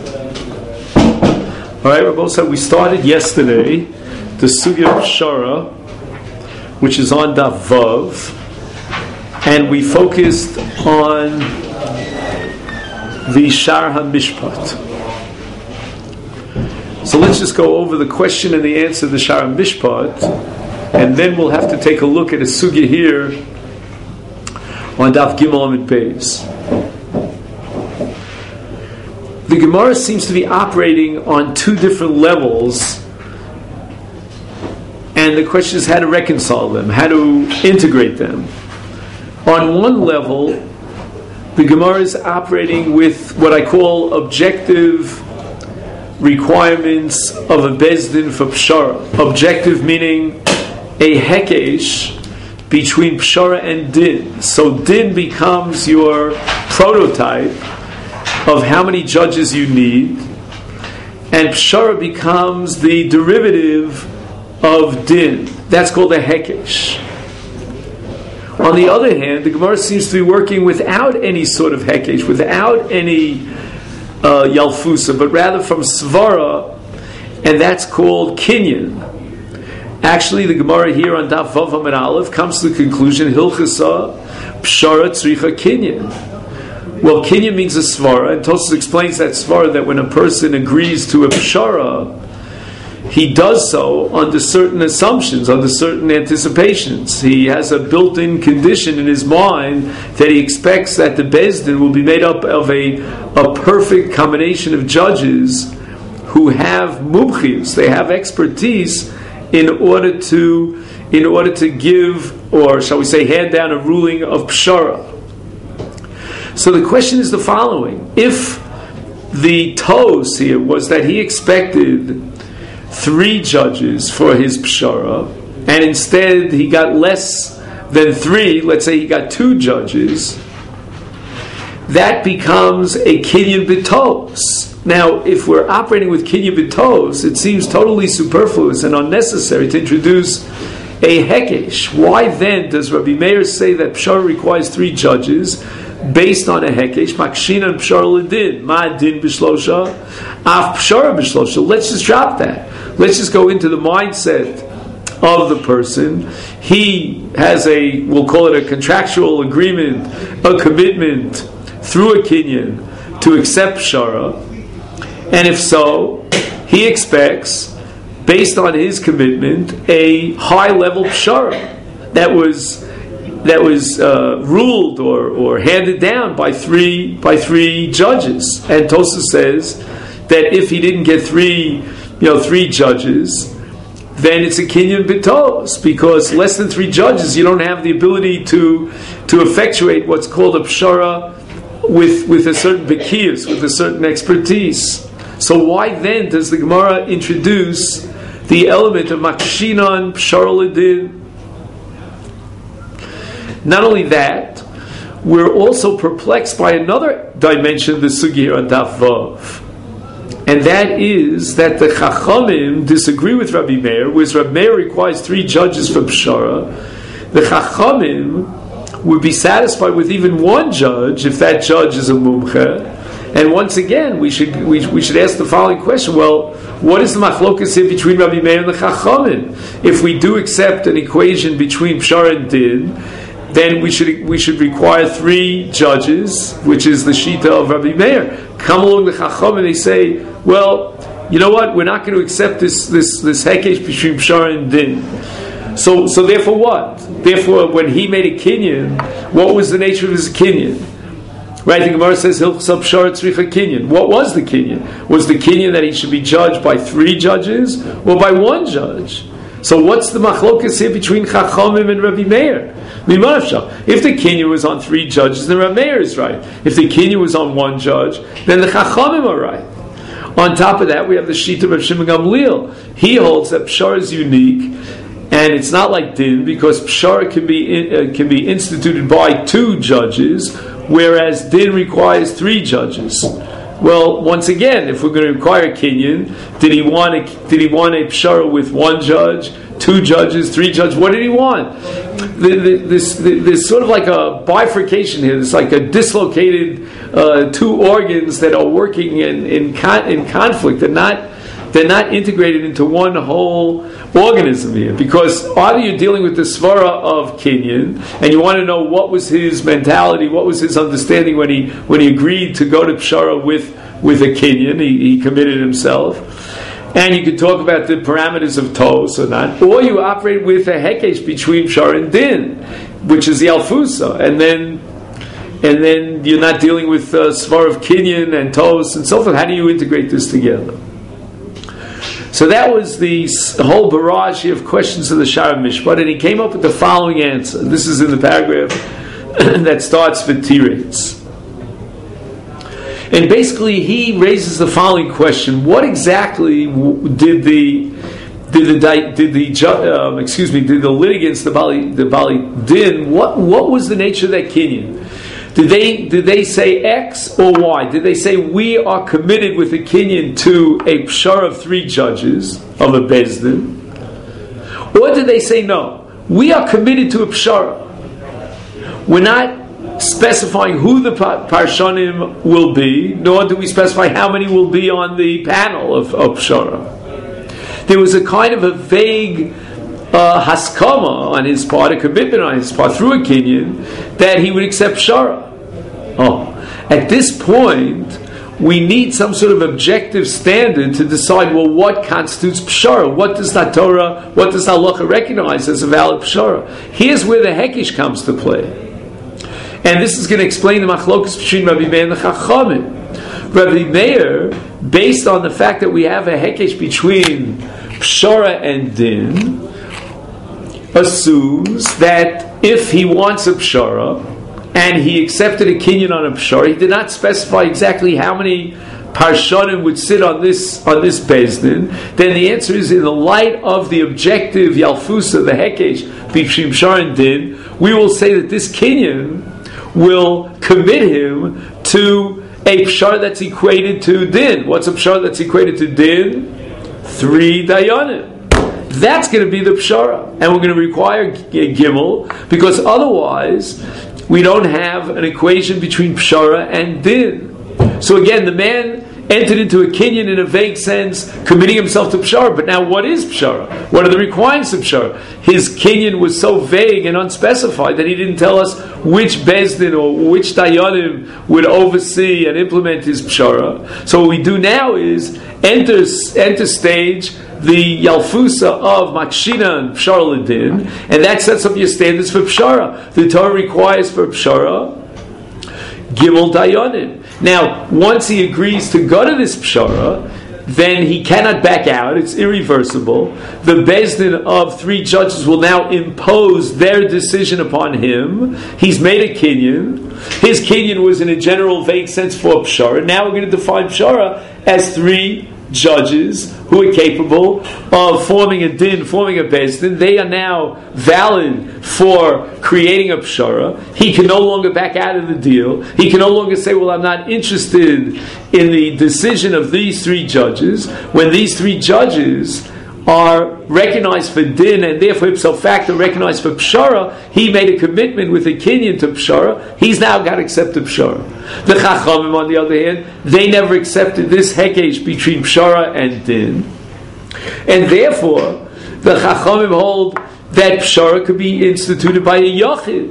All right, Rabbi said we started yesterday the Sugya of Pshara, which is on Daf Vav, and we focused on the Shar HaMishpat. So let's just go over the question and the answer of the Shar HaMishpat, and then we'll have to take a look at a Sugya here on Daf Gimel Amid Beis. The Gemara seems to be operating on two different levels, and the question is how to reconcile them, how to integrate them. On one level, the Gemara is operating with what I call objective requirements of a Bezdin for Pshara. Objective meaning a hekesh between Pshara and Din. So Din becomes your prototype of how many judges you need, and Pshara becomes the derivative of Din. That's called a hekesh. On the other hand, the Gemara seems to be working without any sort of hekesh, without any yalfusa, but rather from svara, and that's called kinyan. Actually, the Gemara here on Daf Vav Amid Aleph comes to the conclusion, Hilchasa Pshara Tzricha Kinyan. Well, kinyan means a svara, and Tosfos explains that svara that when a person agrees to a pshara, he does so under certain assumptions, under certain anticipations. He has a built-in condition in his mind that he expects that the Bezdin will be made up of a perfect combination of judges who have mumchius, they have expertise in order to give, or shall we say, hand down a ruling of pshara. So the question is the following: if the tos here was that he expected 3 judges for his pshara, and instead he got less than 3, let's say he got 2 judges, that becomes a kinyan b'tos. Now, if we're operating with kinyan b'tos, it seems totally superfluous and unnecessary to introduce a hekesh. Why then does Rabbi Meir say that pshara requires 3 judges based on a hekesh? Makshin and pshara l'din, ma din b'shlosha, af pshara b'shlosha. Let's just drop that. Let's just go into the mindset of the person. He has we'll call it a contractual agreement, a commitment through a kinyan to accept pshara, and if so, he expects, based on his commitment, a high level pshara that was ruled or handed down by three judges. And Tosfos says that if he didn't get 3 judges, then it's a kinyan b'tos, because less than 3 judges, you don't have the ability to effectuate what's called a pshara with a certain bekiyus, with a certain expertise. So why then does the Gemara introduce the element of makshinan pshara l'din? Not only that, we're also perplexed by another dimension of the sugi here on Daf Vav, and that is that the Chachamim disagree with Rabbi Meir, whereas Rabbi Meir requires 3 judges for pshara. The Chachamim would be satisfied with even 1 judge if that judge is a mumche. And once again, we should ask the following question: well, what is the machlokas here between Rabbi Meir and the Chachamim? If we do accept an equation between pshara and din, then we should require 3 judges, which is the shita of Rabbi Meir. Come along the Chacham and they say, well, you know what? We're not going to accept this hekesh between pshara and din. So therefore what? Therefore, when he made a kinyan, what was the nature of his kinyan? Right? The Gemara says hilchos pshara tzricha kinyan. What was the kinyan? Was the kinyan that he should be judged by 3 judges or by 1 judge? So what's the machlokas here between Chachamim and Rabbi Meir? If the kinyan was on 3 judges, then Rabbi Meir is right. If the kinyan was on 1 judge, then the Chachamim are right. On top of that, we have the shita of Shimon Gamliel. He holds that pshara is unique, and it's not like din, because pshara can be instituted by 2 judges, whereas din requires 3 judges. Well, once again, if we're going to require a kinyan, did he want a pshara with 1 judge, 2 judges, 3 judges? What did he want? There's sort of like a bifurcation here. It's like a dislocated two organs that are working in conflict. They're not integrated into one whole organism here, because either you're dealing with the svara of Kinyan, and you want to know what was his mentality, what was his understanding when he agreed to go to Pshara with a Kinyan, he committed himself, and you could talk about the parameters of Tos or not, or you operate with a Hekesh between Pshara and Din, which is the Alfusa, and then you're not dealing with svara of Kinyan and Tos and so forth. How do you integrate this together? So that was the whole barrage of questions of the Shara Mishpat, and he came up with the following answer. This is in the paragraph that starts with T-rates. And basically he raises the following question: what exactly did the litigants, the Bali Din, what was the nature of that Kinyan? Did they say X or Y? Did they say we are committed with a Kinyan to a Pshara of 3 judges of a Bezdin? Or did they say no, we are committed to a Pshara? We're not specifying who the Parshanim will be, nor do we specify how many will be on the panel of Pshara. There was a kind of a vague haskama on his part, a commitment on his part through a Kinyan, that he would accept Pshara. At this point, we need some sort of objective standard to decide, well, what constitutes Pshara? What does the Torah, what does Halacha recognize as a valid Pshara? Here's where the Hekesh comes to play. And this is going to explain the machlokas between Rabbi Meir and the Chachamim. Rabbi Meir, based on the fact that we have a Hekesh between Pshara and Din, assumes that if he wants a Pshara, and he accepted a Kinyan on a Pshara, he did not specify exactly how many Parshanim would sit on this Bezdin, then the answer is, in the light of the objective Yalfusa, the Hekesh, between Pshara and Din, we will say that this Kinyan will commit him to a Pshara that's equated to Din. What's a Pshara that's equated to Din? 3 Dayanim. That's going to be the Pshara. And we're going to require Gimel, because otherwise we don't have an equation between Pshara and Din. So again, the man entered into a Kinyan in a vague sense, committing himself to Pshara. But now what is Pshara? What are the requirements of Pshara? His Kinyan was so vague and unspecified that he didn't tell us which Bezdin or which Dayanim would oversee and implement his Pshara. So what we do now is enter stage the Yalfusa of Makshina and Pshara L'Din, and that sets up your standards for Pshara. The Torah requires for Pshara Gimel Dayanim. Now, once he agrees to go to this Pshara, then he cannot back out. It's irreversible. The Bezdin of 3 judges will now impose their decision upon him. He's made a Kinyan. His Kinyan was in a general vague sense for Pshara. Now we're going to define Pshara as 3 judges who are capable of forming a din, forming a bezdin. They are now valid for creating a pshara. He can no longer back out of the deal. He can no longer say, well, I'm not interested in the decision of these 3 judges. When these 3 judges are recognized for din and therefore ipso facto recognized for pshara, he made a commitment with a Kinyan to pshara. He's now got to accept the pshara. The Chachamim, on the other hand, they never accepted this hekesh between pshara and din, and therefore the Chachamim hold that pshara could be instituted by a yachid,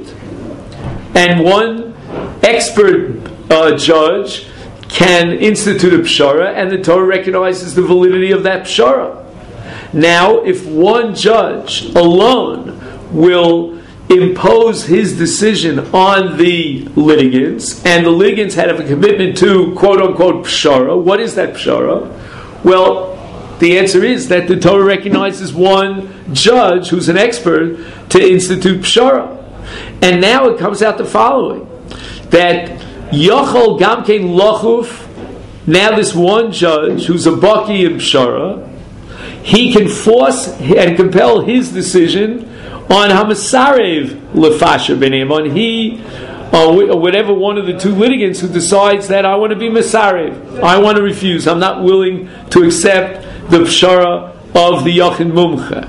and one expert judge can institute a pshara, and the Torah recognizes the validity of that pshara. Now, if one judge alone will impose his decision on the litigants, and the litigants had a commitment to quote-unquote pshara, what is that pshara? Well, the answer is that the Torah recognizes one judge who's an expert to institute pshara. And now it comes out the following, that Yochol Gamkein Lochuf, now this one judge who's a baki in pshara, he can force and compel his decision on Hamasarev Lefasha Benim, on he or whatever one of the 2 litigants who decides that I want to be Masarev, I want to refuse, I'm not willing to accept the pshara of the Yachin Mumcha.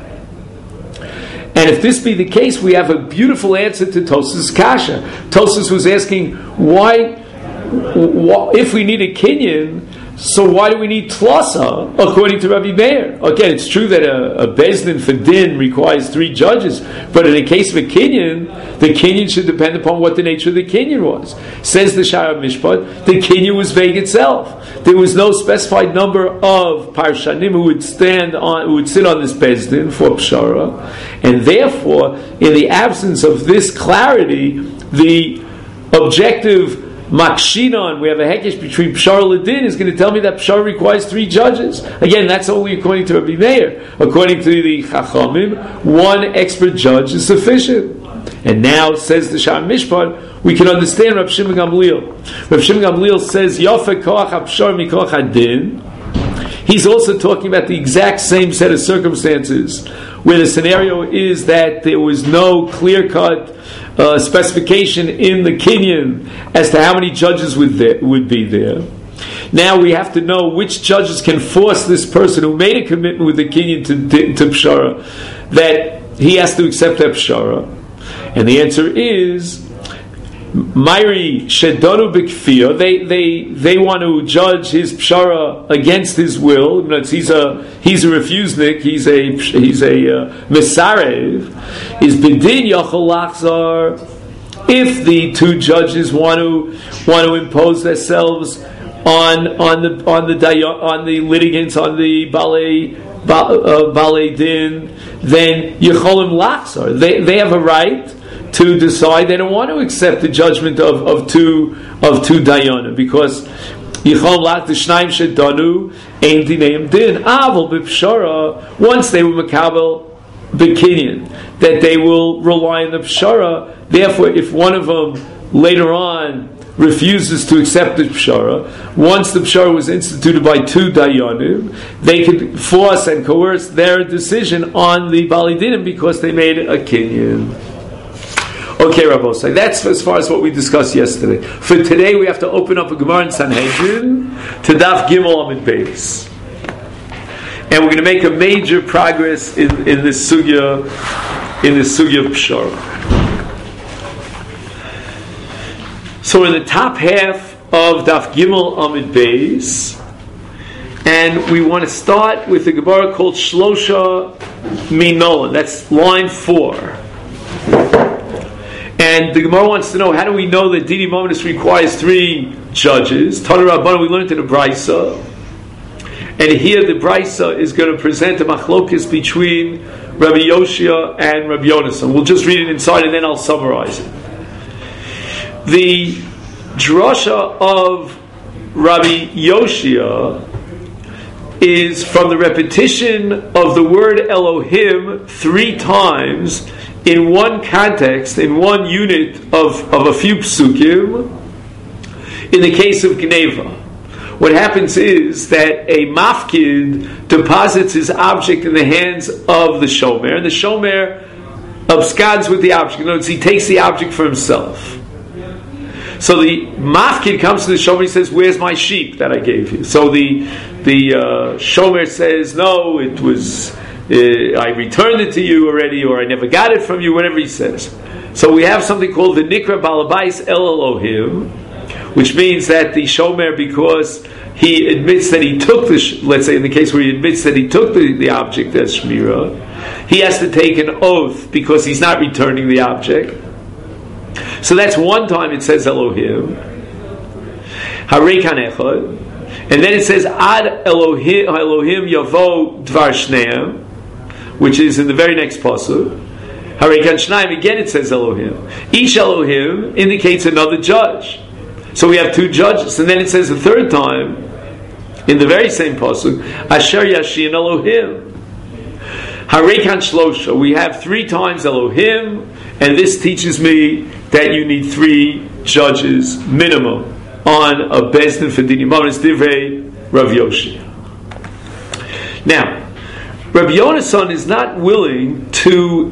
And if this be the case, we have a beautiful answer to Tosas' Kasha. Tosas was asking, why if we need a kinyan, so why do we need tlasa, according to Rabbi Meir? Again, it's true that a Beis Din for din requires 3 judges, but in the case of a kinyan, the kinyan should depend upon what the nature of the kinyan was. Says the Shara Mishpat, the kinyan was vague itself. There was no specified number of parshanim who would sit on this Beis Din for pshara, and therefore, in the absence of this clarity, the objective Makshinon, we have a hekesh between Pshara Ladin, is going to tell me that Pshara requires 3 judges. Again, that's only according to Rabbi Meir. According to the Chachamim, 1 expert judge is sufficient. And now, says the Sha'ar Mishpat, we can understand Rav Shimon Gamliel. Rav Shimon Gamliel says, Yofe koach ha-pshara mikoach ha-din. He's also talking about the exact same set of circumstances, where the scenario is that there was no clear-cut specification in the kinyan as to how many judges would be there. Now we have to know which judges can force this person who made a commitment with the kinyan to pshara that he has to accept that pshara. And the answer is Mairi Shedonu B'Kfir. They want to judge his pshara against his will. He's a refusnik. He's a mesarev. Is B'Din Yachol Lachzar. If the 2 judges want to impose themselves on the litigants, on the balei din, then Yecholim Lachzar. They have a right to decide they don't want to accept the judgment of two dayanim, because Yichol Lach the Shnaim Shedanu Ein Dineim Din Aval B'Pshara. Once they were Makabel B'Kinyan, that they will rely on the Pshara. Therefore, if one of them later on refuses to accept the Pshara, once the Pshara was instituted by 2 dayanim, they could force and coerce their decision on the Balei Dinim because they made a Kinyan. Okay, Rabbosai, that's as far as what we discussed yesterday. For today, we have to open up a Gemara in Sanhedrin to Daf Gimel Amid Beis, and we're going to make a major progress in this sugya of Pshara. So, we're in the top half of Daf Gimel Amid Beis, and we want to start with a Gemara called Shlosha Minolan. That's line 4. And the Gemara wants to know, how do we know that Didi Mominus requires 3 judges? Tana Rabbana, we learned in the Brisa. And here the Brisa is going to present a machlokes between Rabbi Yoshia and Rabbi Yonasan. We'll just read it inside and then I'll summarize it. The drasha of Rabbi Yoshia is from the repetition of the word Elohim 3 times in one context, in one unit of a few psukim, in the case of Gneva. What happens is that a mafkid deposits his object in the hands of the shomer, and the shomer absconds with the object. In other words, he takes the object for himself. So the mafkid comes to the shomer and says, "Where's my sheep that I gave you?" So the shomer says, "No, it was... I returned it to you already, or I never got it from you," whatever he says. So we have something called the Nikra Balabais El Elohim, which means that the Shomer, because he admits that he took let's say in the case where he admits that he took the object as Shmira, he has to take an oath because he's not returning the object. So that's one time it says Elohim. Harei kan echad. And then it says Ad Elohim Yavo Dvar Shneim, which is in the very next pasuk. Harei kan Shnaim, again it says Elohim. Ish Elohim indicates another judge. So we have 2 judges. And then it says a 3rd time, in the very same pasuk, Asher Yashin Elohim. Harei kan Shlosha, we have 3 times Elohim, and this teaches me that you need 3 judges minimum on a Beis Din for Dini Mominus Divrei Rav Yoshia. Now, Rabbi Yonasan is not willing to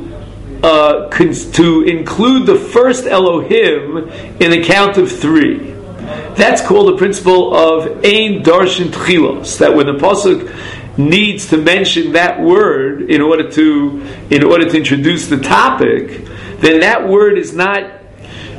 include the first Elohim in the count of 3. That's called the principle of Ein Darshan Tchilos, that when the pasuk needs to mention that word in order to introduce the topic, then that word is not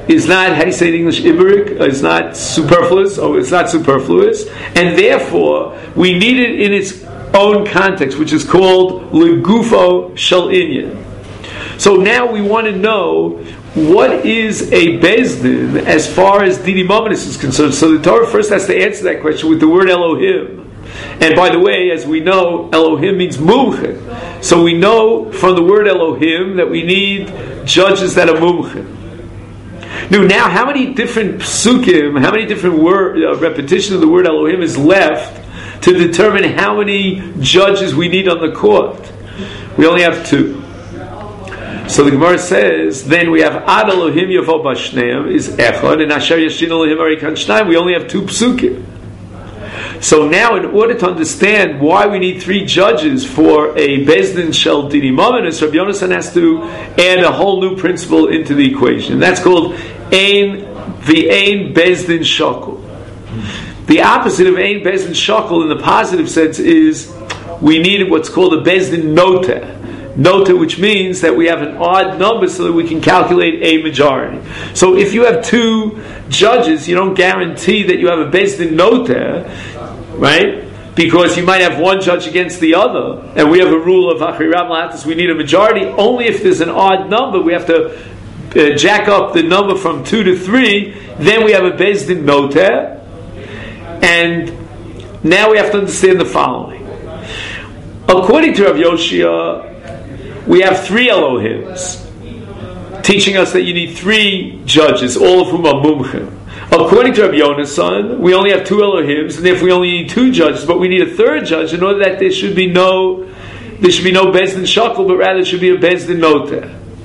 is not, how do you say it in English, Iberic, is not superfluous, and therefore we need it in its own context, which is called legufo shel inyan. So now we want to know what is a bezdin as far as dini mominus is concerned. So the Torah first has to answer that question with the word Elohim. And by the way, as we know, Elohim means mumche. So we know from the word Elohim that we need judges that are mumche. Now, how many different psukim, how many different repetition of the word Elohim is left to determine how many judges we need on the court? We only have 2. So the Gemara says, then we have Ad Elohim Yavo Bashneim is Echad, and Asher Yashin Elohim Arikan Shnaim. We only have 2 psukim. So now, in order to understand why we need 3 judges for a Bezdin Shel Dini Mominus, Rabbi Yonasan has to add a whole new principle into the equation. And that's called Ein Bezdin Shakul. The opposite of Ein Bezdin Shakul in the positive sense is we need what's called a Bezdin Nota. Nota, which means that we have an odd number so that we can calculate a majority. So if you have 2 judges, you don't guarantee that you have a Bezdin Nota, right? Because you might have one judge against the other, and we have a rule of Achiram Lahatis, we need a majority. Only if there's an odd number, we have to jack up the number from 2 to 3, then we have a Bezdin Nota. And now we have to understand the following. According to Rav Yoshia, we have 3 Elohims, teaching us that you need 3 judges, all of whom are mumchim. According to Rabbi Yonasan, we only have 2 Elohims, and if we only need 2 judges, but we need a 3rd judge in order that there should be no Bezdin Shakul, but rather it should be a Bezdin Nota.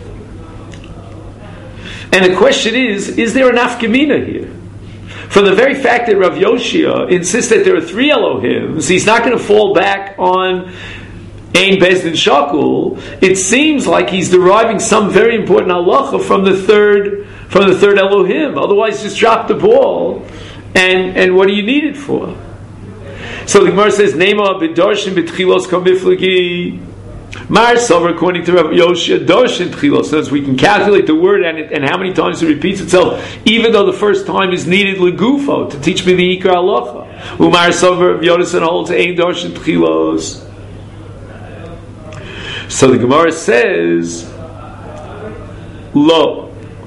And the question is there an nafkamina here? From the very fact that Rav Yoshia insists that there are 3 Elohims, he's not going to fall back on Ein Bezdin Shakul. It seems like he's deriving some very important halacha from the third Elohim. Otherwise, just drop the ball. And what do you need it for? So the Gemara says, "Neima b'darshin b'tchilos kamiflagi." Mar Sover, according to Rabbi Yoshia, darshin tchilos. So we can calculate the word and how many times it repeats itself, even though the first time is needed legufo to teach me the ikar halacha. Umar Sover, Yonasan holds ein darshin tchilos. So the Gemara says, "Lo,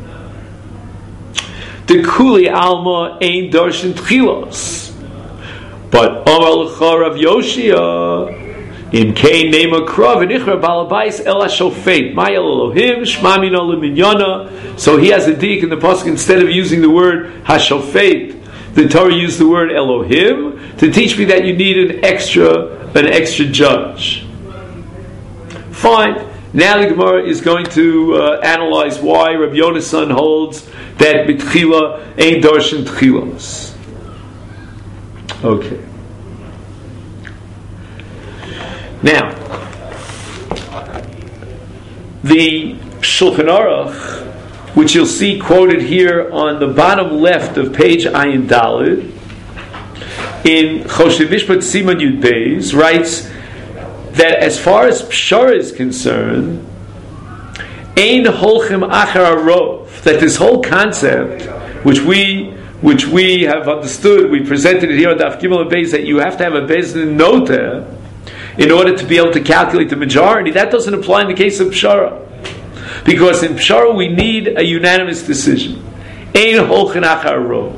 the kuli alma ein darshan tchilos." But Amar l'cha Rav Yoshia, im kein nema krav v'nichra balabais el hashofet ma'el Elohim shma mino l'minyana. So he has a dik in the pasuk, instead of using the word hashofet, the Torah used the word Elohim to teach me that you need an extra judge. Fine. Now the Gemara is going to analyze why Rabbi Yonasan holds that b'tchila ain't darshan tchilos. Okay. Now, the Shulchan Aruch, which you'll see quoted here on the bottom left of page Ayin Daled, in Choshev Mishpat Siman Yud Beis, writes that as far as Pshara is concerned, Ein Holchem Achar Arov, that this whole concept, which we have understood, we presented it here on Daf Gimel and Beis, that you have to have a Bezdin Nota in order to be able to calculate the majority, that doesn't apply in the case of Pshara. Because in Pshara we need a unanimous decision. Ein Holchem Achar Arov.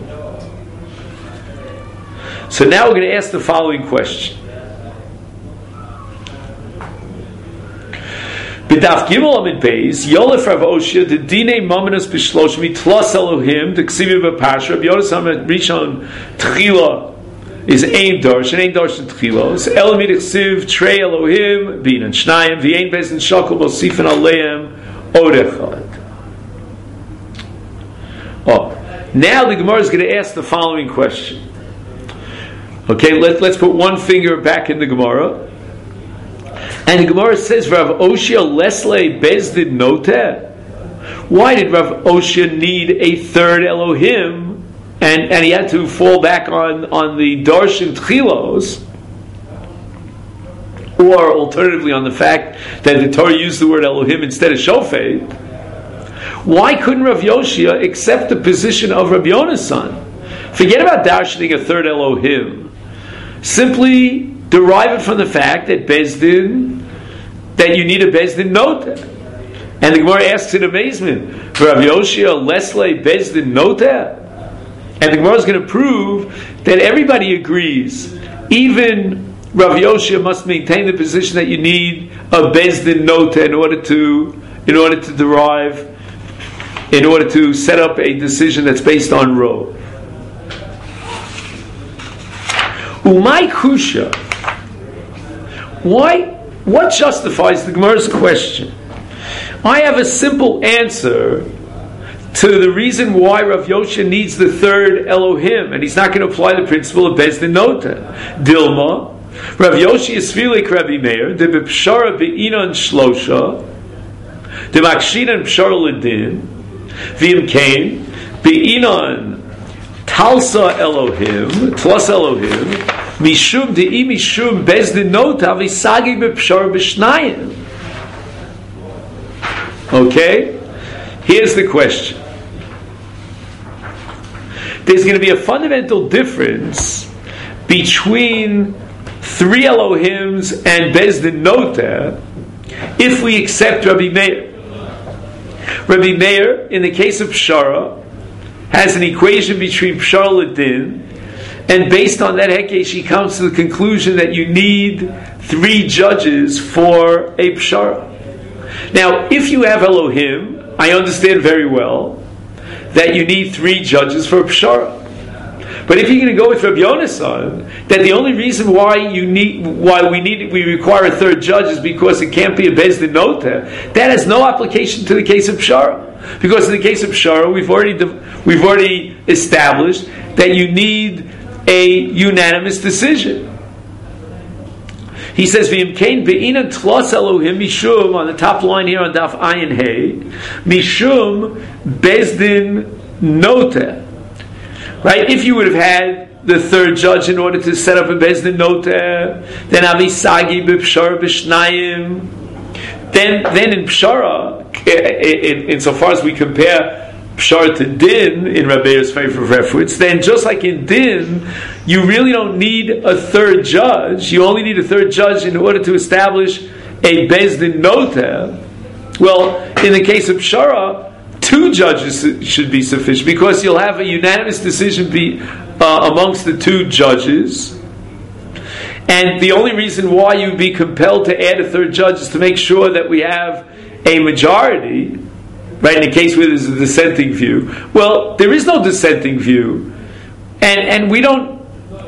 So now we're going to ask the following question. B'daf Gimel Amid Beis, Yolef Rav Oshia, the Dinei Mominus B'shloshmi Tlos Elohim, the Ksivi B'Parsha, Rav Yonasan Rishon Tchila is Ein Darshan Tchilos, Elamid Ksiv Trei Elohim, Binan Shnayim, V'Ein Bezdin Shakul Mosifin Aleim Odechad. Now the Gemara is going to ask the following question. Okay, let's put one finger back in the Gemara. And the Gemara says, Rav Oshia Lesle Bezdin Noteh. Why did Rav Oshia need a 3rd Elohim? And he had to fall back on the Darshan Tchilos, or alternatively on the fact that the Torah used the word Elohim instead of Shofet. Why couldn't Rav Yoshia accept the position of Rabbi Yonasan? Forget about darshaning a third Elohim. Simply derive it from the fact that that you need a Bezdin Noteh. And the Gemara asks in amazement, Rav Yoshia Lesle Bezdin Noteh? And the Gemara is going to prove that everybody agrees. Even Rav Yoshia must maintain the position that you need a Bezdin Noteh in order to set up a decision that's based on Rov. Umay Kusha. What justifies the Gemara's question? I have a simple answer to the reason why Rav Yoshia needs the third Elohim, and he's not going to apply the principle of Bezdin Noteh. Dilma, Rav Yoshia is Filik Rabbi Meir, de B'Pshara Be'inan Shlosha, de Makshinan Pshara Ledin, V'im Kain, Be'inan Talsa Elohim, Tlas Elohim, Mishum De'i Mishum Bezdin Noteh, V'Sagi B'Pshara B'Shnayim. Okay? Here's the question. There's going to be a fundamental difference between three Elohims and Bezdin Noteh if we accept Rabbi Meir. Rabbi Meir, in the case of Pshara, has an equation between Pshara Ledin, and based on that Hekesh, he comes to the conclusion that you need three judges for a Pshara. Now, if you have Elohim, I understand very well that you need three judges for a Pshara. But if you're going to go with Rabbi Yonasan, that the only reason why we require a third judge is because it can't be a Bezdin Noteh, that has no application to the case of Pshara. Because in the case of Pshara, we've already established that you need a unanimous decision. He says, "V'im kain be'inan tlos Elohim mishum," on the top line here on Daf Ayin Hey, mishum Bezdin Noteh. Right? If you would have had the third judge in order to set up a Bezdin Noteh, then Amisagi b'Pshara b'Shnayim. Then in Pshara, insofar as we compare Pshara to Din in Rabbeir's favor of reference, then just like in Din, you really don't need a third judge. You only need a third judge in order to establish a Bezdin Noteh. Well, in the case of Pshara, two judges should be sufficient because you'll have a unanimous decision amongst the two judges. And the only reason why you'd be compelled to add a third judge is to make sure that we have a majority. Right, in a case where there's a dissenting view. Well, there is no dissenting view, and we don't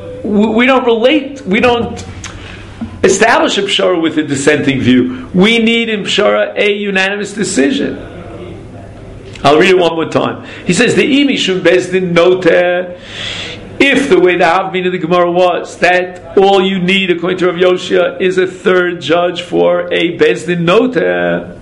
establish a Pshara with a dissenting view. We need in Pshara a unanimous decision. I'll read it one more time. He says, "The imishum Bezdin Noteh." If the way the Havmin of the Gemara was that all you need, according to Rav Yoshia, is a third judge for a Bezdin Noteh.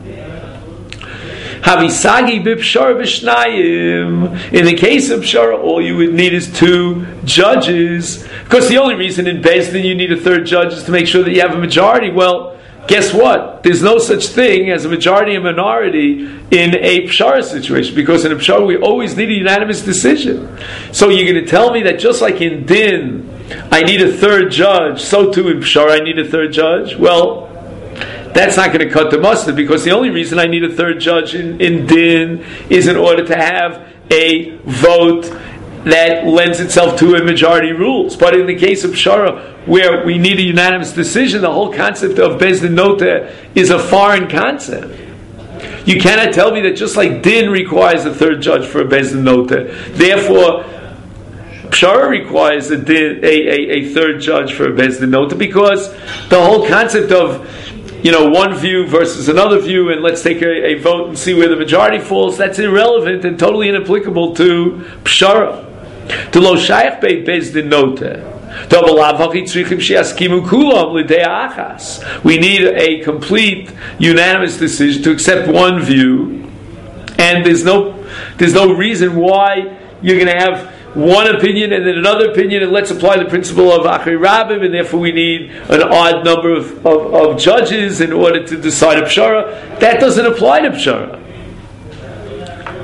Havisagi b'Pshara b'Shnayim. In the case of Pshara, all you would need is two judges. Because the only reason in Bezdin you need a third judge is to make sure that you have a majority. Well, guess what? There's no such thing as a majority and minority in a Pshara situation. Because in a Pshara we always need a unanimous decision. So you're going to tell me that just like in Din, I need a third judge, so too in Pshara I need a third judge? Well, that's not going to cut the mustard, because the only reason I need a third judge in Din is in order to have a vote that lends itself to a majority rules. But in the case of Pshara, where we need a unanimous decision, the whole concept of Bezdin Noteh is a foreign concept. You cannot tell me that just like Din requires a third judge for a Bezdin Noteh, therefore Pshara requires a third judge for a Bezdin Noteh, because the whole concept of one view versus another view, and let's take a vote and see where the majority falls, that's irrelevant and totally inapplicable to Pshara. To lo shayach Bezdin Noteh. We need a complete unanimous decision to accept one view, and there's no reason why you're going to have one opinion and then another opinion, and let's apply the principle of Achri Rabbim, and therefore we need an odd number of judges in order to decide a Pshara. That doesn't apply to Pshara.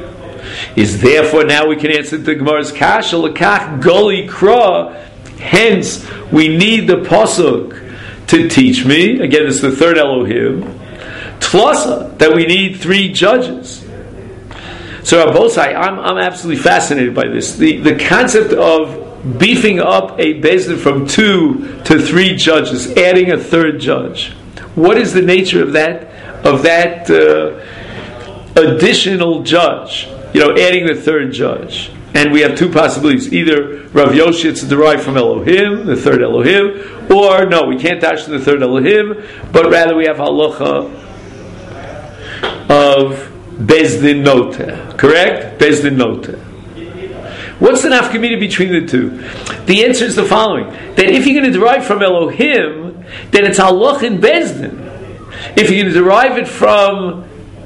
is therefore now we can answer the Gemara's kasha lekach goli kra. Hence, we need the pasuk to teach me. Again, it's the third Elohim. Tlasa, that we need 3 judges. So Rabbosai, I'm absolutely fascinated by this. The concept of beefing up a Bezdin from 2 to 3 judges, adding a 3rd judge. What is the nature of that additional judge? Adding the 3rd judge. And we have 2 possibilities. Either Rav Yoshi, it's derived from Elohim, the 3rd Elohim, or no, we can't touch the 3rd Elohim, but rather we have halacha of Bezdin Noteh. Correct? Bezdin Noteh. What's the nafkamina between the 2? The answer is the following: that if you're going to derive from Elohim, then it's halach in Bezdin. If you're going to derive it from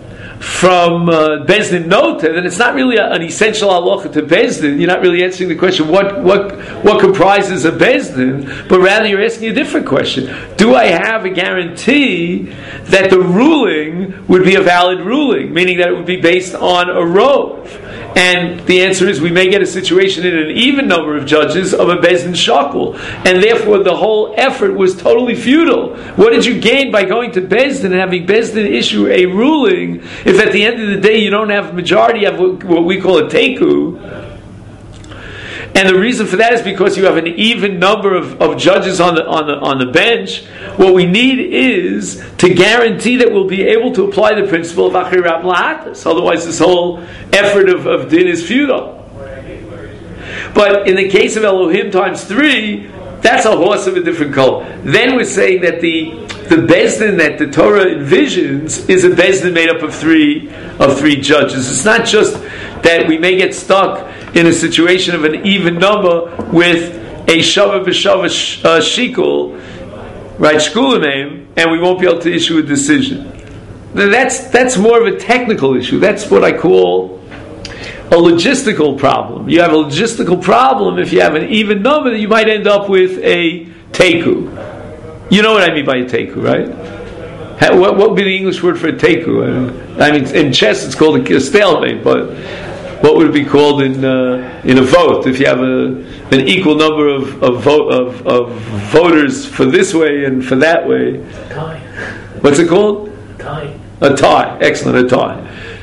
Bezdin Noteh, then it's not really an essential halacha to Bezdin. You're not really answering the question what comprises a Bezdin, but rather you're asking a different question. Do I have a guarantee that the ruling would be a valid ruling, meaning that it would be based on a rove? And the answer is we may get a situation in an even number of judges of a Bezdin Shakul, and therefore the whole effort was totally futile. What did you gain by going to Bezdin and having Bezdin issue a ruling if at the end of the day you don't have a majority, you have what we call a teku? And the reason for that is because you have an even number of judges on the bench. What we need is to guarantee that we'll be able to apply the principle of Achirab Lahatas. Otherwise, this whole effort of din is futile. But in the case of Elohim times 3, that's a horse of a different color. Then we're saying that the Bezdin that the Torah envisions is a Bezdin made up of three judges. It's not just that we may get stuck in a situation of an even number with a Shava B'Shava Shikul, right, Shkulim, and we won't be able to issue a decision. That's more of a technical issue. That's what I call a logistical problem. You have a logistical problem if you have an even number, that you might end up with a teku. You know what I mean by a teku, right? What would be the English word for a teku? I mean, in chess it's called a stalemate, but what would it be called in a vote if you have an equal number of voters for this way and for that way? Tie. What's it called? Tie. A tie. Excellent, a tie.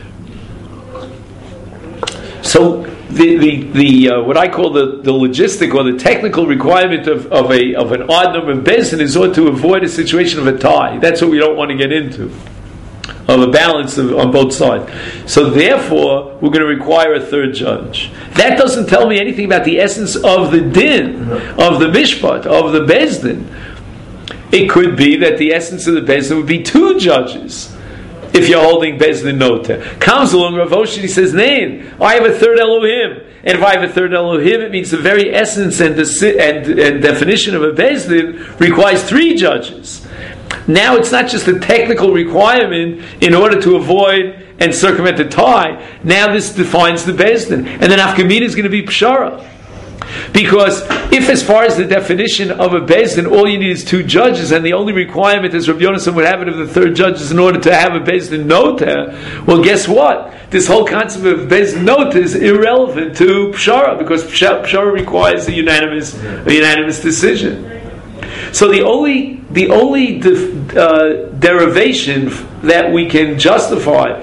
So the what I call the logistic or the technical requirement of an odd number of Bezdin is ought to avoid a situation of a tie. That's what we don't want to get into, of a balance on both sides. So therefore, we're going to require a third judge. That doesn't tell me anything about the essence of the din, of the mishpat, of the Bezdin. It could be that the essence of the Bezdin would be 2 judges. If you're holding Bezdin Noteh, comes along Rav Oshie, he says, "Nein, I have a third Elohim, and if I have a third Elohim, it means the very essence and definition of a Bezdin requires 3 judges. Now it's not just a technical requirement in order to avoid and circumvent the tie. Now this defines the Bezdin, and then Afkamina is going to be Pshara." Because if, as far as the definition of a Bezdin, all you need is 2 judges, and the only requirement, as Rabbi Yonasan would have it, of the third judge is in order to have a Bezdin Noteh, well, guess what? This whole concept of Bezdin Noteh is irrelevant to Pshara, because Pshara requires a unanimous decision. So the only derivation that we can justify,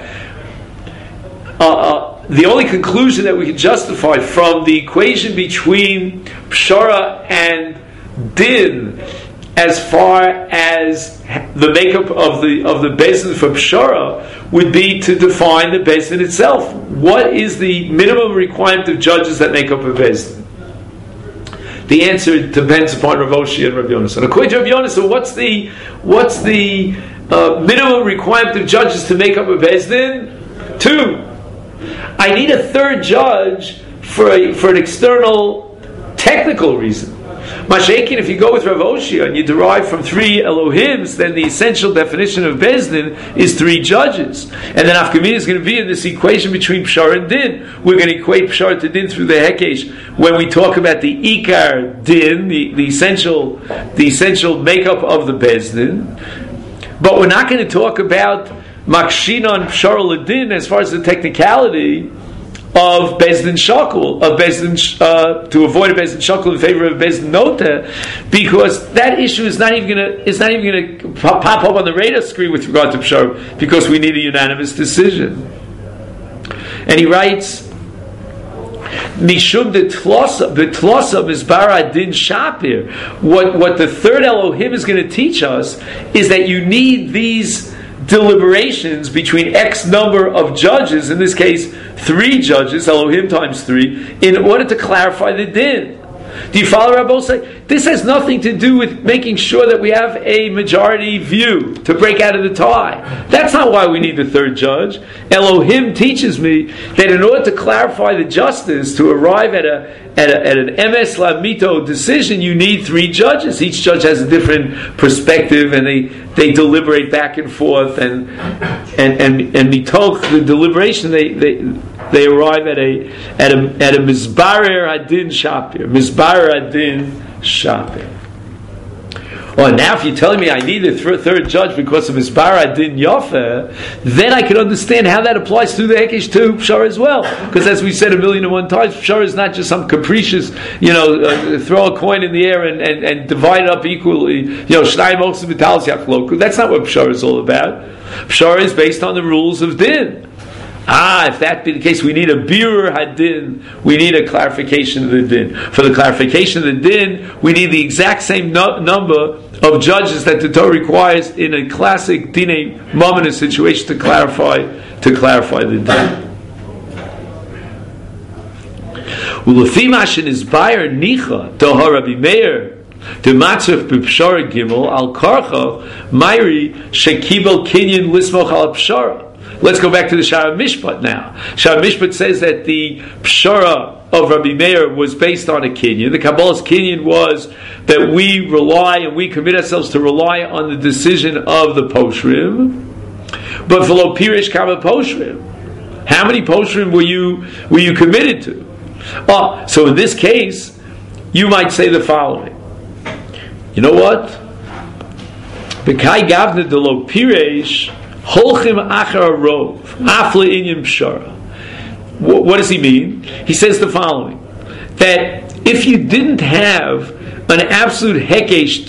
the only conclusion that we can justify from the equation between Pshara and Din, as far as the makeup of the Bezdin for Pshara, would be to define the Bezdin itself. What is the minimum requirement of judges that make up a Bezdin? The answer depends upon Rav Oshie and Rav Yonasan. According to Rav Yonasan, what's the minimum requirement of judges to make up a Bezdin? 2. I need a third judge for an external technical reason. Mashakin, if you go with Rav Oshie and you derive from 3 Elohims, then the essential definition of Bezdin is 3 judges. And then Afkamina is going to be in this equation between Pshar and Din. We're going to equate Pshar to Din through the Hekesh when we talk about the Ikar Din, the essential makeup of the Bezdin. But we're not going to talk about Makshin on Pshar Ladin as far as the technicality of Bezdin Shakul, of Bezdin to avoid a Bezdin Shakul in favor of Bezdin Nota, because that issue is not even going to pop up on the radar screen with regard to Pshara, because we need a unanimous decision. And he writes, Mishum b'tlosa mizbara din shapir. What the third Elohim is going to teach us is that you need these deliberations between X number of judges, in this case 3 judges, Elohim times 3, in order to clarify the din. Do you follow Rabbi say? This has nothing to do with making sure that we have a majority view to break out of the tie. That's not why we need the third judge. Elohim teaches me that in order to clarify the justice, to arrive at an emes lamito decision, you need 3 judges. Each judge has a different perspective, and they deliberate back and forth, and mitoch the deliberation they arrive at a mizbarer adin shapir. Mizbarer adin shapir. Well, now if you're telling me I need a third judge because of mizbarer adin yafeh, then I can understand how that applies to the hekesh to Pshara as well. Because as we said 1,000,001 times, Pshara is not just some capricious, throw a coin in the air and divide it up equally. That's not what Pshara is all about. Pshara is based on the rules of din. If that be the case, we need a birur hadin. We need a clarification of the din. For the clarification of the din, we need the exact same number of judges that the Torah requires in a classic dinei moment situation to clarify the din. Ulefi mashin is bayer nicha tohar Rabbi Meir the matzuf b'pshara gimel al karcha mayri shekibel kinyan lismoch al pshara. Let's go back to the Shara Mishpat now. Shara Mishpat says that the Pshara of Rabbi Meir was based on a Kinyan. The Kabbalah's Kinyan was that we rely and we commit ourselves to rely on the decision of the Poshrim. But for Lo Pirish Kama Poshrim, how many Poshrim were you committed to? So in this case, you might say the following. You know what? B'kai Gavna de Lo Pirish Holchim achar rov, afle inyan pshara. What does he mean? He says the following: that if you didn't have an absolute hekesh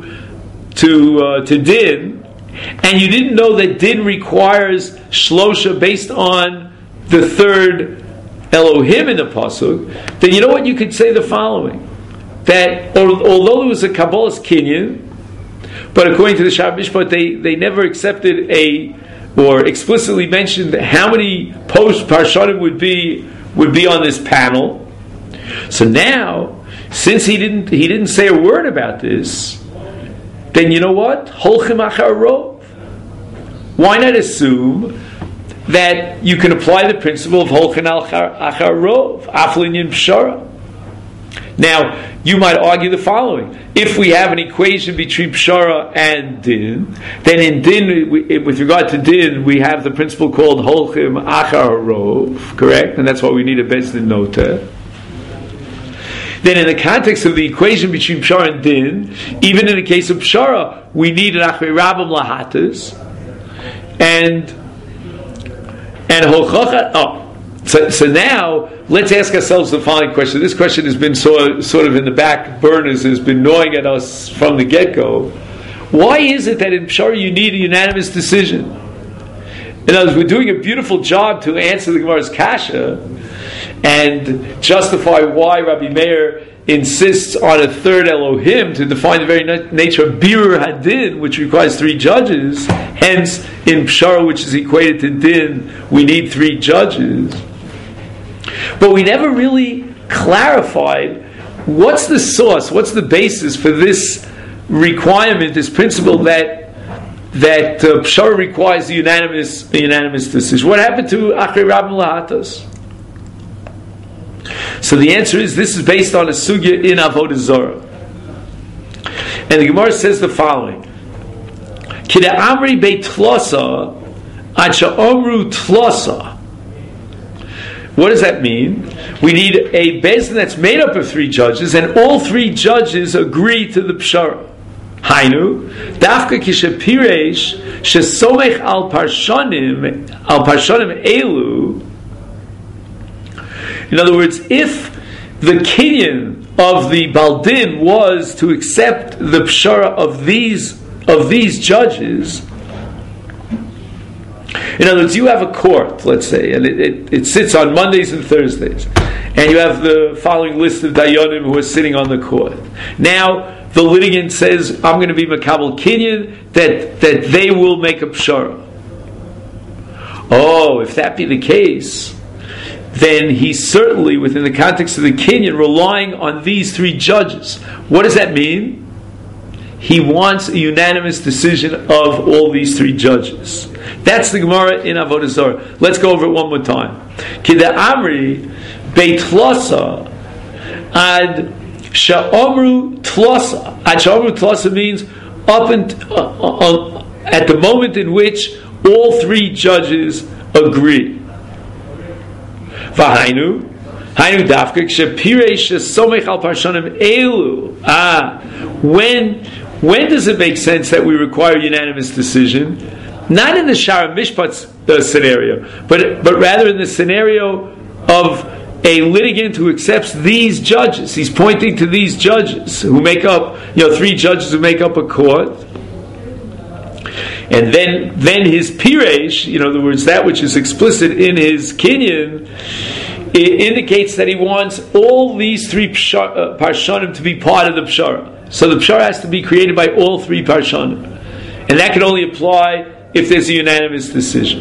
to din, and you didn't know that din requires shlosha based on the third Elohim in the pasuk, then you know what, you could say the following: that although it was a Kabbalah's kinyan, but according to the Shara Mishpat, they never accepted or explicitly mentioned how many parshanim would be on this panel. So now, since he didn't say a word about this, then you know what? Holchim achar rov. Why not assume that you can apply the principle of holchim achar rov, afle inyan pshara? Now, you might argue the following: if we have an equation between pshara and din, then in din, with regard to din, we have the principle called holchim achar rov, correct? And that's why we need a bezdin nota. Then, in the context of the equation between pshara and din, even in the case of pshara, we need an achrei rabim lahatas and holchacha. So now, let's ask ourselves the following question. This question has been sort of in the back burners, has been gnawing at us from the get-go. Why is it that in Pshara you need a unanimous decision? In other words, we're doing a beautiful job to answer the Gemara's kasha and justify why Rabbi Meir insists on a third Elohim to define the very nature of birur hadin, which requires 3 judges. Hence, in Pshara, which is equated to din, we need 3 judges. But we never really clarified what's the source, what's the basis for this requirement, this principle that Pshara requires a unanimous decision. What happened to achrei rabim lahatas? So the answer is, this is based on a sugya in Avodah Zarah. And the Gemara says the following: Kida amri beit tlosa, acha omru tlosa. What does that mean? We need a bezdin that's made up of 3 judges, and all 3 judges agree to the pshara. Hainu, dafka kishapiresh shesomech al parshanim elu In other words, if the kinyan of the Baldin was to accept the pshara of these judges, in other words, you have a court, let's say, and it sits on Mondays and Thursdays, and you have the following list of dayanim who are sitting on the court. Now, the litigant says, I'm going to be makabel kinyan, that they will make a pshara. Oh, if that be the case, then he's certainly, within the context of the kinyan, relying on these three judges. What does that mean? He wants a unanimous decision of all these three judges. That's the Gemara in Avodah Zarah. Let's go over it one more time. Kida Amri Beit Tlasa Ad Sha'omru Tlasa. Ad Sha'omru Tlasa means up and at the moment in which all three judges agree. V'hainu Hainu Dafka Kshepireish Somech Al Parshanim Elu. When does it make sense that we require unanimous decision? Not in the Shara Mishpat scenario, but rather in the scenario of a litigant who accepts these judges. He's pointing to these judges who make up, three judges who make up a court. And then his piresh, in other words, that which is explicit in his kinyan, it indicates that he wants all these three parshanim to be part of the pshara. So the pshara has to be created by all three parshanim. And that can only apply if there's a unanimous decision.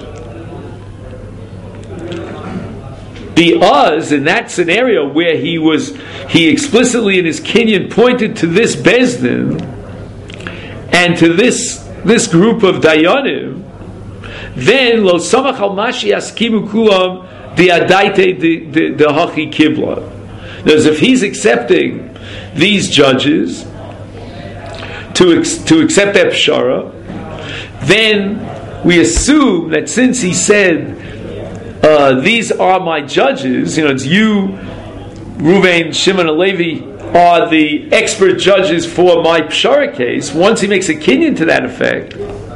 Because in that scenario where he explicitly in his kinyan pointed to this bezdin and to this group of dayanim, then lo samach al mashi askimu kulam the adaite the hachi kibla. Because if he's accepting these judges to accept that pshara, then we assume that since he said these are my judges, it's you, Ruvain, Shimon, and Levi are the expert judges for my pshara case. Once he makes a kinyan to that effect,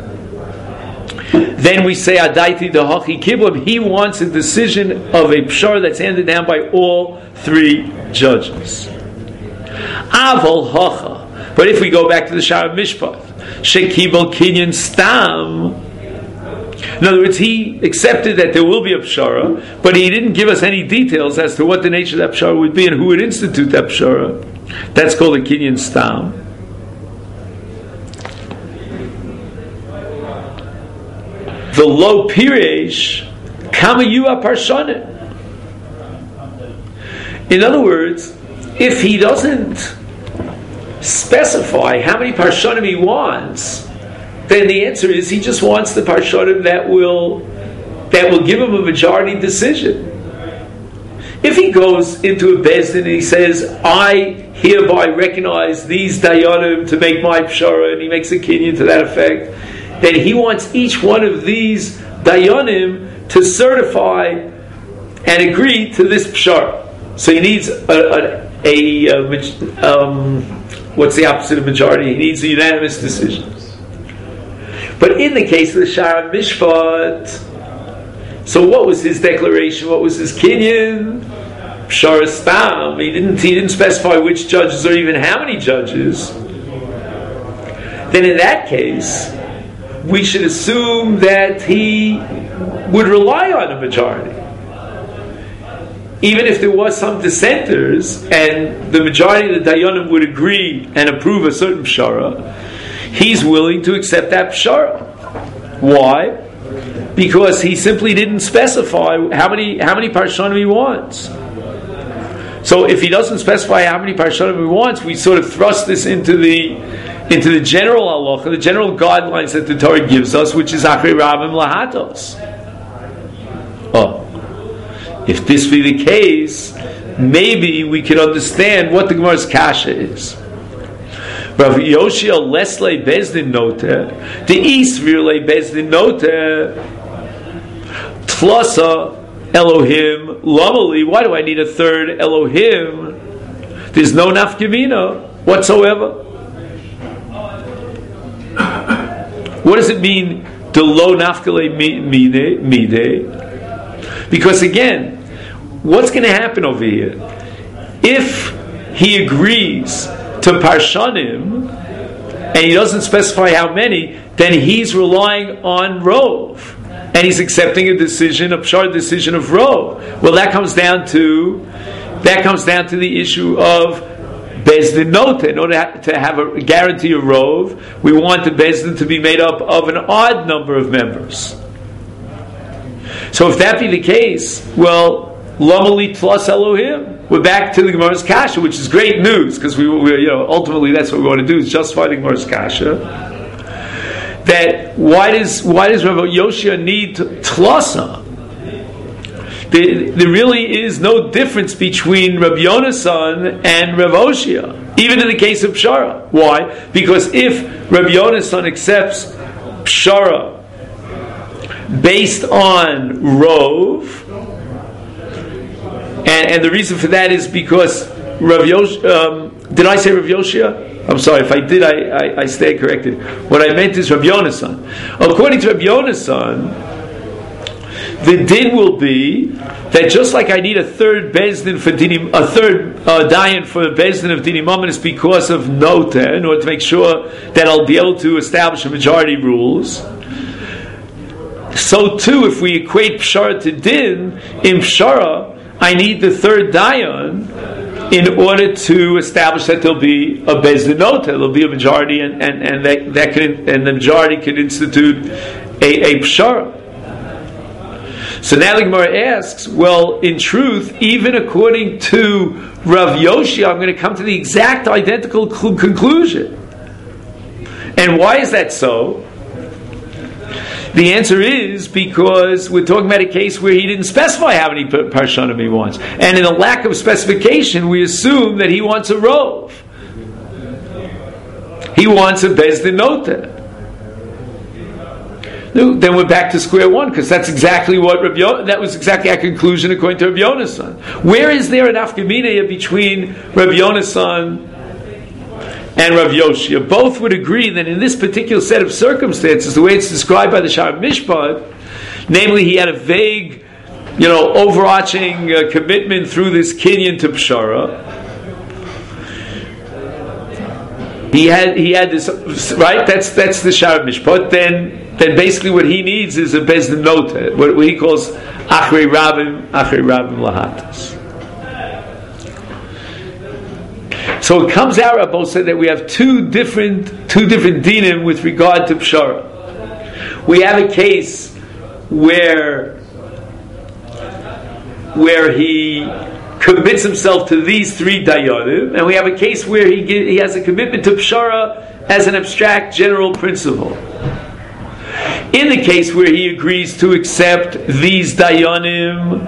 then we say adaiti dahachi kiblam. He wants a decision of a pshara that's handed down by all three judges. Aval hacha. But if we go back to the Shara Mishpat, shekibel kinyan stam. In other words, he accepted that there will be a pshara, but he didn't give us any details as to what the nature of that pshara would be and who would institute that pshara. That's called a kinyan stam. The low piresh kama yua parshanim. In other words, if he doesn't specify how many parshanim he wants, then the answer is he just wants the parshanim that will give him a majority decision. If he goes into a bezdin and he says, I hereby recognize these dayanim to make my pshara, and he makes a kinyan to that effect, then he wants each one of these dayanim to certify and agree to this pshara. So he needs what's the opposite of majority? He needs a unanimous decision. But in the case of the Shara Mishpat, so what was his declaration? What was his kinyan? Pshara stam. He didn't specify which judges or even how many judges. Then in that case, we should assume that he would rely on a majority. Even if there was some dissenters and the majority of the dayanim would agree and approve a certain pshara, he's willing to accept that pshara. Why? Because he simply didn't specify how many parshanim he wants. So if he doesn't specify how many parshanim he wants, we sort of thrust this into the general halacha, the general guidelines that the Torah gives us, which is achrei rabim lahatos. If this be the case, maybe we can understand what the Gemara's kasha is. Rav Yoshia Lesle Bezdin Note, the East Virle Bezdin Note, Tlasa Elohim Lamali. Why do I need a third Elohim? There's no nafkamina whatsoever. What does it mean? The lo nafkale mide? Because again, what's going to happen over here? If he agrees to Parshanim, and he doesn't specify how many, then he's relying on Rov. And he's accepting a decision, a Pshar decision of Rov. Well, that comes down to the issue of Bezdin Nota. In order to have a guarantee of Rov, we want the Bezdin to be made up of an odd number of members. So if that be the case, well, Lamali Tlas Elohim. We're back to the Gemara's Kasha, which is great news, because we ultimately that's what we want to do, is justify the Gemara's Kasha. That why does Rav Yoshia need Tlasa? There really is no difference between Rav Yonasan and Rav Oshia, even in the case of Pshara. Why? Because if Rav Yonasan accepts Pshara based on Rov, and the reason for that is because Rav Yoshia, did I say Rav Yoshia? I'm sorry, if I did, I stand corrected. What I meant is Rav Yonasan. According to Rav Yonasan, the din will be that just like I need a third bezdin for dinim, a third dayan for the bezdin of dinim is because of nota, in order to make sure that I'll be able to establish a majority rules. So too, if we equate pshara to din, in pshara I need the third dayan in order to establish that there'll be a bezdin nota, there'll be a majority, and that can, and the majority can institute a pshara. So now the Gemara asks, well, in truth, even according to Rav Yoshia, I'm going to come to the exact identical conclusion. And why is that so? The answer is because we're talking about a case where he didn't specify how many parshanim he wants. And in a lack of specification, we assume that he wants a rov. He wants a bezdin nota. Then we're back to square one, because that's exactly what that was exactly our conclusion according to Rav Yonasan. Where is there an afkaminah between Rav Yonasan and Rav Yoshia? Both would agree that in this particular set of circumstances, the way it's described by the Sha'ar Mishpat, namely he had a vague, overarching commitment through this kinyan to Pshara. He had this, right? That's the Sha'ar Mishpat. Then basically what he needs is a bezdin nota, what he calls achrei rabim lahatas. So it comes out, Rabbi said, that we have two different dinim with regard to pshara. We have a case where he commits himself to these three dayanim, and we have a case where he has a commitment to pshara as an abstract general principle. In the case where he agrees to accept these dayanim,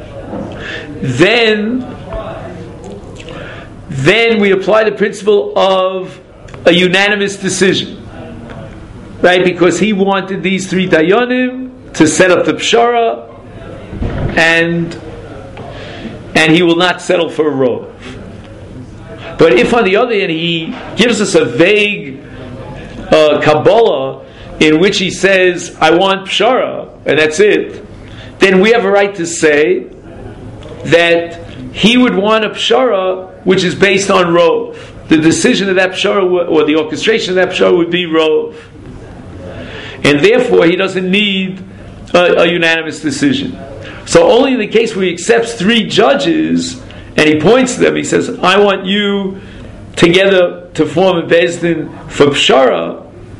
then we apply the principle of a unanimous decision, right? Because he wanted these three dayanim to set up the pshara, and he will not settle for a rov. But if on the other hand he gives us a vague Kabbalah in which he says, I want pshara, and that's it, then we have a right to say that he would want a pshara which is based on rov. The decision of that pshara, or the orchestration of that pshara, would be rov. And therefore he doesn't need a unanimous decision. So only in the case where he accepts three judges, and he points to them, he says, I want you together to form a bezdin for pshara,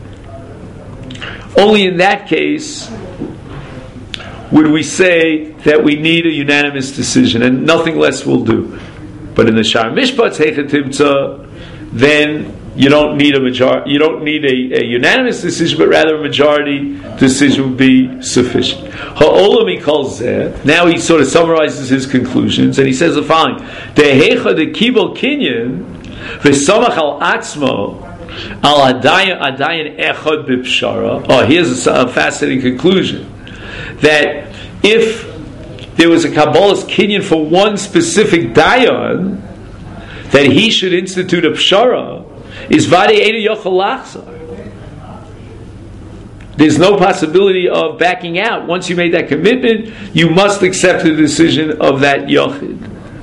only in that case would we say that we need a unanimous decision, and nothing less will do. But in the Sha'ar Mishpat's Heichet Timtzah, then you don't need a unanimous decision, but rather a majority decision would be sufficient. Ha'olami calls there. Now he sort of summarizes his conclusions, and he says the following: Dehecha de kibol kinyan v'samach al atzmo al adayin echad b'pshara. Oh, here's a fascinating conclusion: that if there was a Kabbalah's kinyan for one specific dayan, that he should institute a pshara, is vade einu yochel lachzor. There's no possibility of backing out. Once you made that commitment, you must accept the decision of that yochid.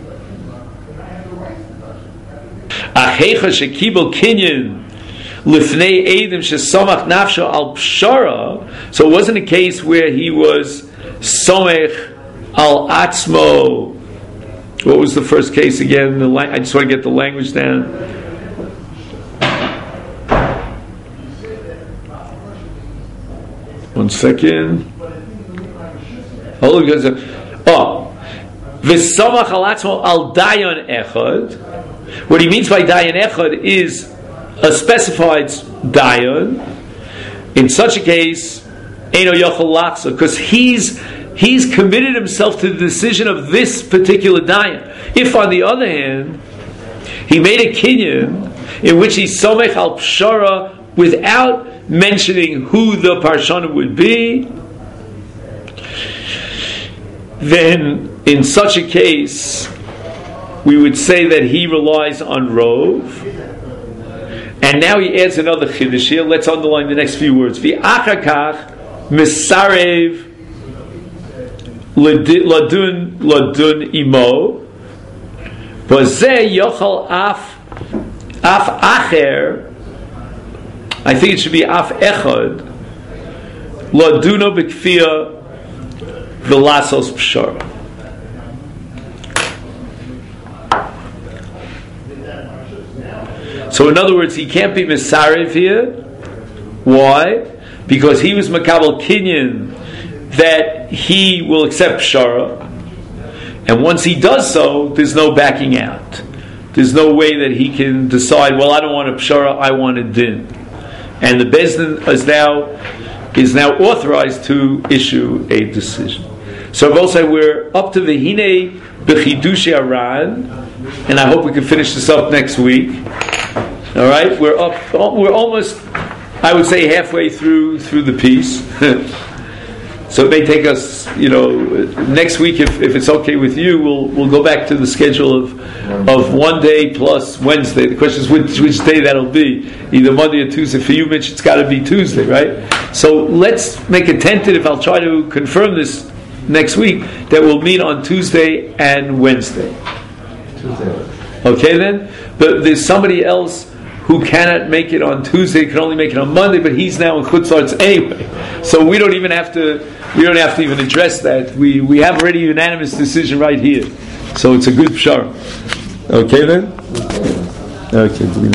Achecha shekibel kinyan lifnei edim shesamach nafsho al pshara. So it wasn't a case where he was somech al atzmo. What was the first case again? I just want to get the language down. One second. V'samach al atzmo al dayan echad. What he means by dayan echad is a specified dayan. In such a case, eino yochel lachza, because he's committed himself to the decision of this particular dayan. If, on the other hand, he made a kinyan in which he somech al pshara without mentioning who the parshana would be, then in such a case we would say that he relies on rov. And now he adds another chiddush here. Let's underline the next few words. V'achakach misarev ladun imo v'zeh yochal af acher. I think it should be af echad laduno b'kfiyah v'lasos pshara. So in other words, he can't be misarev here. Why? Because he was makabel kinyan that he will accept pshara, and once he does so, there's no backing out. There's no way that he can decide, well, I don't want a pshara, I want a din. And the Beis Din is now authorized to issue a decision. So I will say we're up to the Hine B'chidush Aran, and I hope we can finish this up next week. All right, we're almost, I would say, halfway through the piece. So it may take us, next week, if it's okay with you, we'll go back to the schedule of one day plus Wednesday. The question is which day that'll be. Either Monday or Tuesday. For you, Mitch, it's got to be Tuesday, right? So let's make a tentative. I'll try to confirm this next week that we'll meet on Tuesday and Wednesday. Okay, then. But there's somebody else who cannot make it on Tuesday, can only make it on Monday, but he's now in Chutz La'aretz anyway. So we don't have to even address that. We have already a unanimous decision right here. So it's a good pshara. Okay then? Okay.